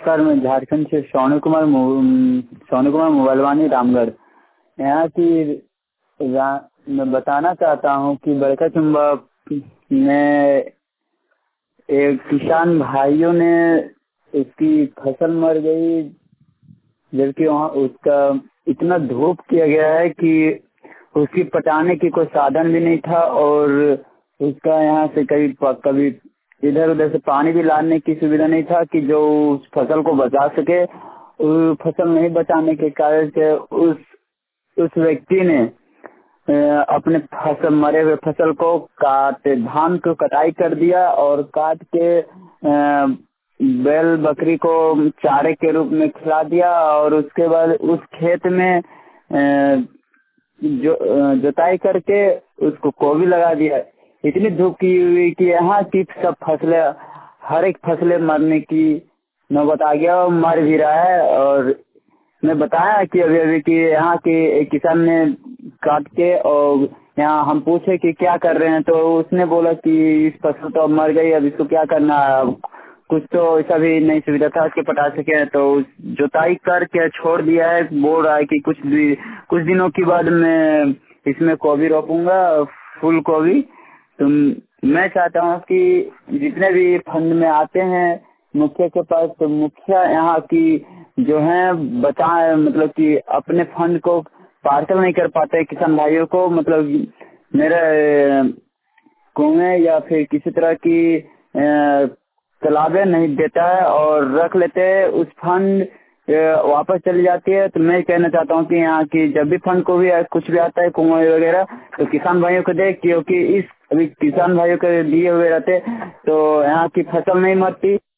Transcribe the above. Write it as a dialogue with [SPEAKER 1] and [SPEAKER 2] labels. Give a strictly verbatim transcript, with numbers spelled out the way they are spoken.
[SPEAKER 1] नमस्कार, मैं झारखंड से सोनू कुमार सोनू कुमार मोबाइलवानी रामगढ़। यहाँ की मैं बताना चाहता हूँ कि बड़का चुम्बा में एक किसान भाइयों ने उसकी फसल मर गई, जबकि वहाँ उसका इतना धूप किया गया है कि उसकी पटाने की कोई साधन भी नहीं था और उसका यहाँ से कभी कभी इधर उधर से पानी भी लाने की सुविधा नहीं था कि जो उस फसल को बचा सके। उस फसल नहीं बचाने के कारण से उस उस व्यक्ति ने अपने फसल मरे हुए फसल को काट धान को कटाई कर दिया और काट के बैल बकरी को चारे के रूप में खिला दिया और उसके बाद उस खेत में जो जुताई करके उसको गोभी लगा दिया। इतनी धूप की हुई कि यहाँ की सब फसलें हर एक फसलें मरने की नौबत आ गया और मर भी रहा है। और मैं बताया कि अभी अभी कि यहाँ के एक किसान ने काट के और यहाँ हम पूछे कि क्या कर रहे हैं, तो उसने बोला कि इस फसल तो अब मर गई, अब इसको क्या करना है, कुछ तो ऐसा भी नहीं सुविधा था कि पटा सके, तो जुताई करके छोड़ दिया है। बोल रहा है कि कुछ भी कुछ दिनों के बाद मैं इसमें गोभी रोपूंगा, फूल गोभी। तो मैं चाहता हूँ कि जितने भी फंड में आते हैं मुखिया के पास, तो मुखिया यहाँ की जो है बता मतलब कि अपने फंड को पार्सल नहीं कर पाते किसान भाइयों को, मतलब मेरे कुएं या फिर किसी तरह की तालाबें नहीं देता है और रख लेते हैं, उस फंड वापस चली जाती है। तो मैं कहना चाहता हूँ कि यहाँ की जब भी फंड को भी कुछ भी आता है कुएं वगैरह, तो किसान भाइयों को दे, क्योंकि इस अभी किसान भाइयों के दिए हुए रहते तो यहाँ की फसल नहीं मरती।